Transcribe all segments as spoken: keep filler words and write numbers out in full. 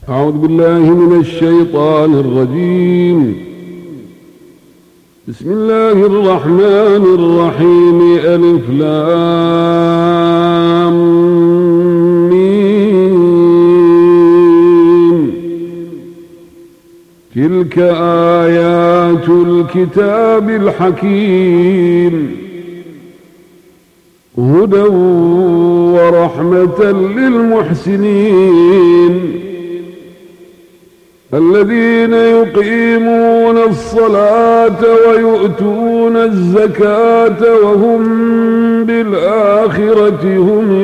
أعوذ بالله من الشيطان الرجيم. بسم الله الرحمن الرحيم. ألف لام ميم. تلك آيات الكتاب الحكيم هدى ورحمة للمحسنين الذين يقيمون الصلاة ويؤتون الزكاة وهم بالآخرة هم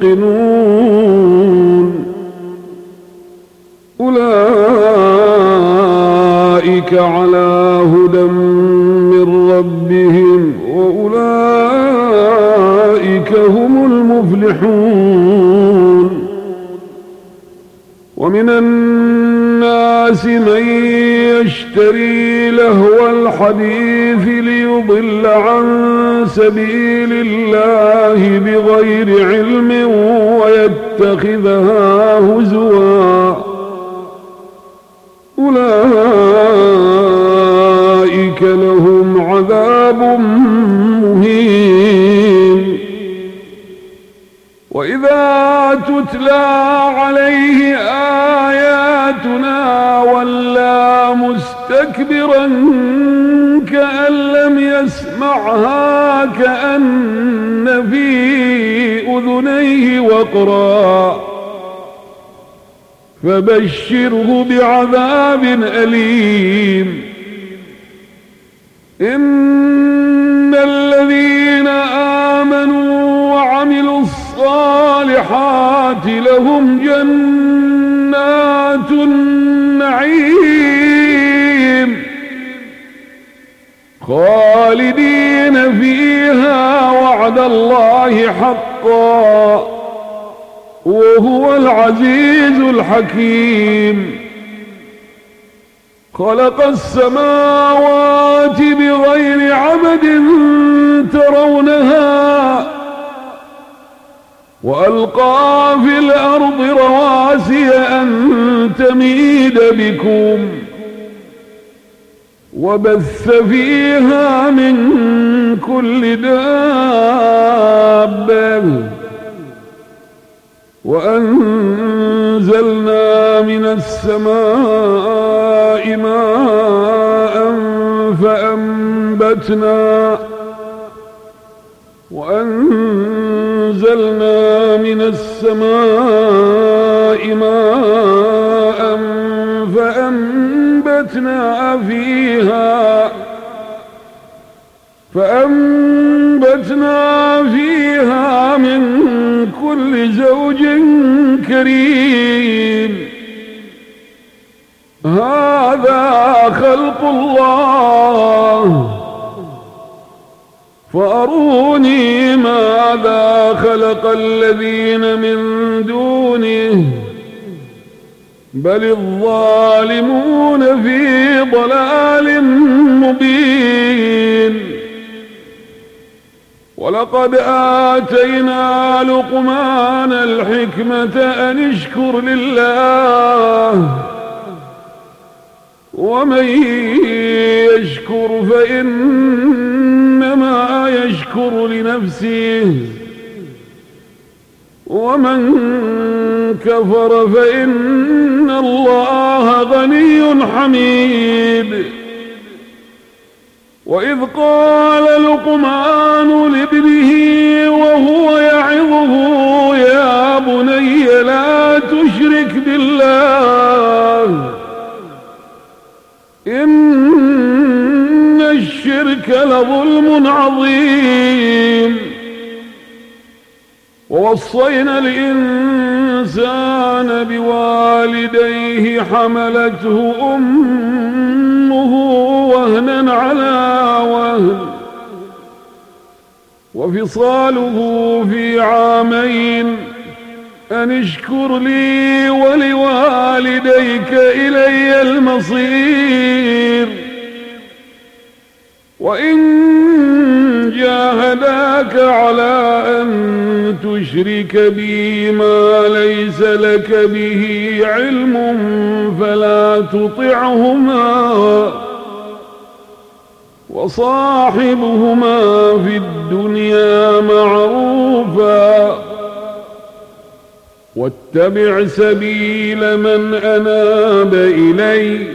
يوقنون أولئك على هدى من ربهم وأولئك هم المفلحون. ومن الناس من يشتري لهو الحديث ليضل عن سبيل الله بغير علم ويتخذها هزوا أولئك لهم عذاب مهين. وإذا تتلى عليه آياتنا ولى مستكبرا كأن لم يسمعها كأن في أذنيه وقرا فبشره بعذاب أليم. إن الذين آمنوا وعملوا الصالحات لهم جنات النعيم خالدين فيها وعد الله حقا وهو العزيز الحكيم. خلق السماوات بغير عمد ترونها وألقى في الأرض رواسي أن تميد بكم وبث فيها من كل دابة وأنزلنا من السماء ماء فأنبتنا وأنزلنا من السماء ماء فأنبتنا فيها فأنبتنا فيها من كل زوج كريم. هذا خلق الله فأروني ماذا خلق الذين من دونه بل الظالمون في ضلال مبين. ولقد آتينا لقمان الحكمة أن اشكر لله ومن يشكر فإنما يشكر لنفسه ومن كفر فإن الله غني حميد. وإذ قال لقمان لابنه وهو يعظه يا بني لا تشرك بالله إن الشرك لظلم عظيم. ووصينا الإنسان بوالديه حملته أمه وهنا على وهن وفصاله في عامين أن اشكر لي ولوالديك إلي المصير. وإن جاهداك على أن تشرك بي ما ليس لك به علم فلا تطعهما وصاحبهما في الدنيا معروفا واتبع سبيل من أناب إلي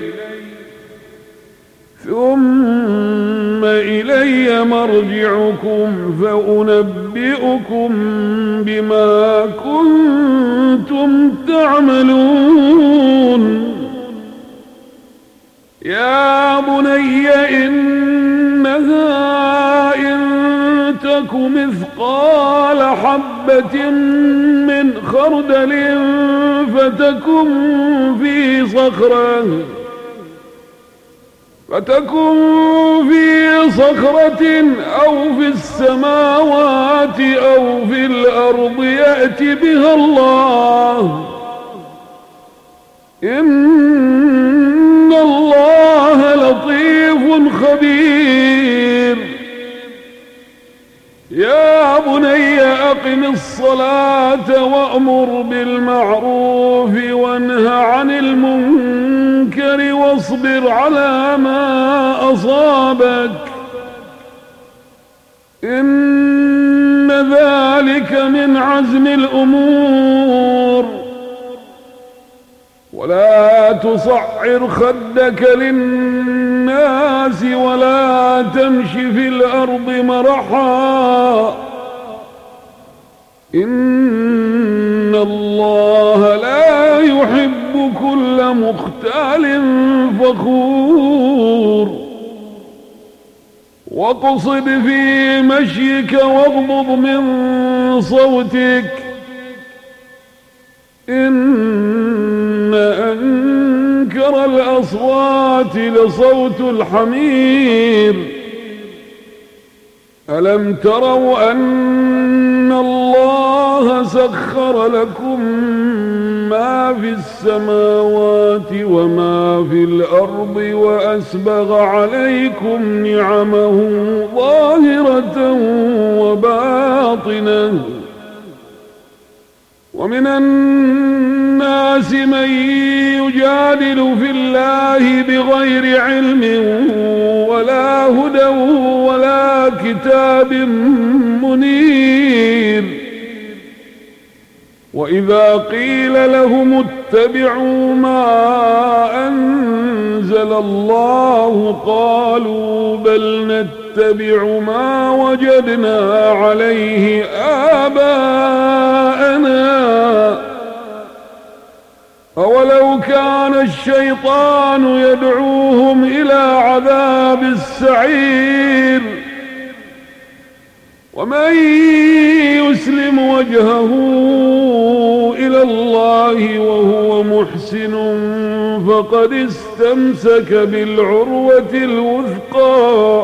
ثم إلي مرجعكم فأنبئكم بما كنتم تعملون. يا بني إنها إن تك مثقال حبة من خردل فتكن في صخرة فتكن في صخرة أو في السماوات أو في الأرض يأت بها الله إن الله لطيف خبير. يا بني أقم الصلاة وأمر بالمعروف وانه عن المنكر واصبر على ما أصابك إن ذلك من عزم الأمور. ولا تصعر خدك للناس ولا تمش في الأرض مرحا إن الله لا يحب كل مختال فخور. واقصد في مشيك واغضض من صوتك إن أنكر الأصوات لصوت الحمير. ألم تروا أن الله سخر لكم ما في السماوات وما في الأرض وأسبغ عليكم نعمه ظاهرة وباطنة ومن الناس من يجادل في الله بغير علم ولا هدى ولا كتاب منير. وإذا قيل لهم اتبعوا ما أنزل الله قالوا بل نتبع ما وجدنا عليه آباءنا أولو كان الشيطان يدعوهم إلى عذاب السعير. ومن يسلم وجهه إلى الله وهو محسن فقد استمسك بالعروة الوثقى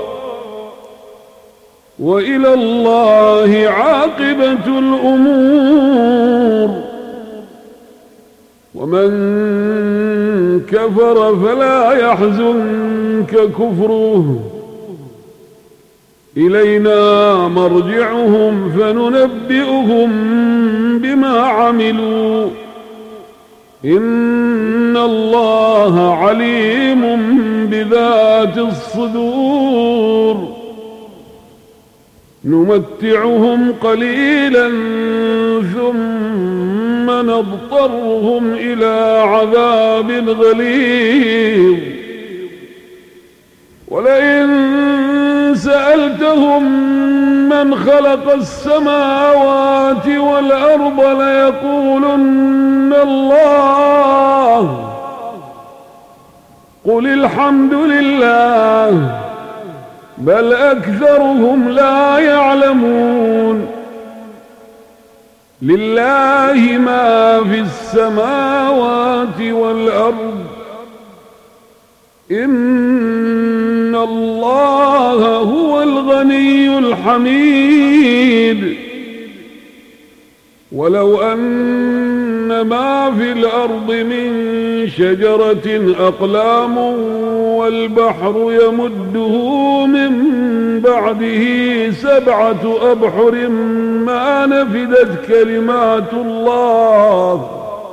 وإلى الله عاقبة الأمور. ومن كفر فلا يحزنك كفره إلينا مرجعهم فننبئهم بما عملوا إن الله عليم بذات الصدور. نمتعهم قليلا ثم نضطرهم إلى عذاب غليظ. ولئن سألتهم من خلق السماوات والأرض ليقولن الله قل الحمد لله بل أكثرهم لا يعلمون. لله ما في السماوات والأرض إن الله هو الغني الحميد. ولو أن ما في الأرض من شجرة أقلام والبحر يمده من بعده سبعة أبحر ما نفدت كلمات الله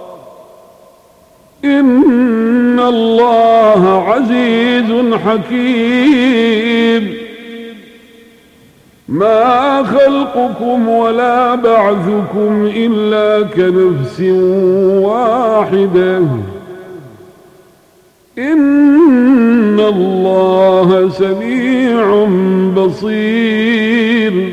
إن الله عزيز حكيم. ما خلقكم ولا بعثكم إلا كنفس واحدة إن الله سميع بصير.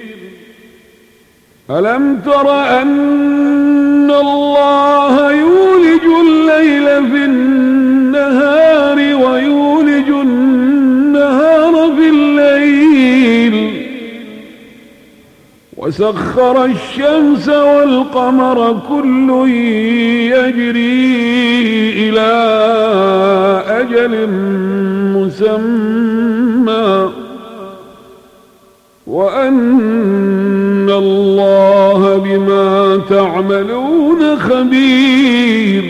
ألم تر أن الله يولج الليل في النهار ويولج النهار في الليل وسخر الشمس والقمر كل يجري إلى أجل مسمى وأن الله بما تعملون خبير.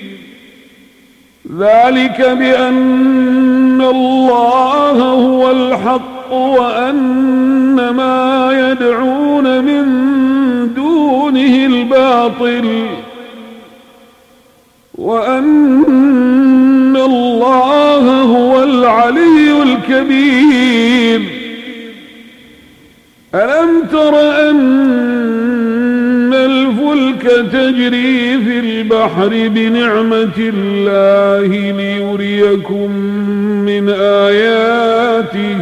ذلك بأن الله هو الحق وأن ما يدعون من دونه الباطل وأن الله هو العلي الكبير. ألم تر أن الفلك تجري في البحر بنعمة الله ليريكم من آياته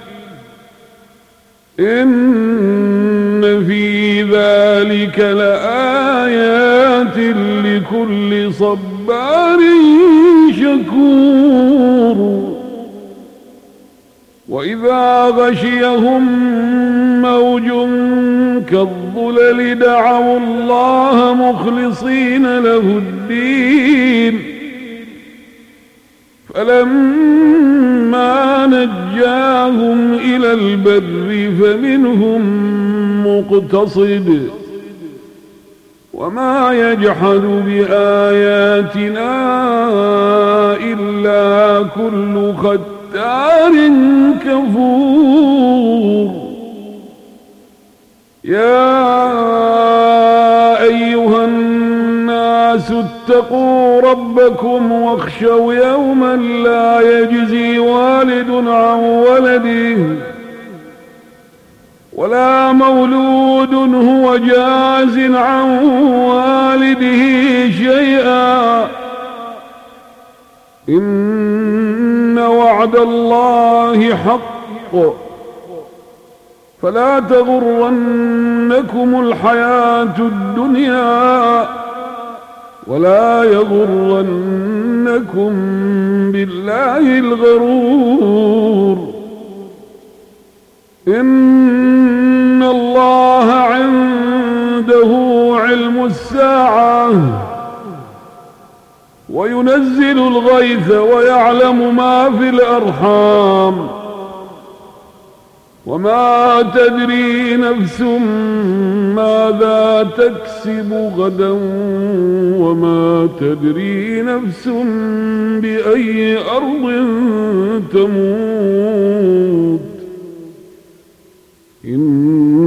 إن في ذلك لآيات لكل صبار شكور. وإذا غشيهم موج كالظلل دعوا الله مخلصين له الدين فلما نجاهم إلى البر فمنهم مقتصد وما يجحد بآياتنا إلا كل ختار كفور. يا أيها الناس اتقوا ربكم واخشوا يوما لا يجزي والد عن ولده ولا مولود هو جاز عن والده شيئا إن وعد الله حق فلا تغرنكم الحياة الدنيا ولا يغرنكم بالله الغرور. إن الله عنده علم الساعة وينزل الغيث ويعلم ما في الأرحام وما تدري نفس ماذا تكسب غدا وما تدري نفس بأي أرض تموت إن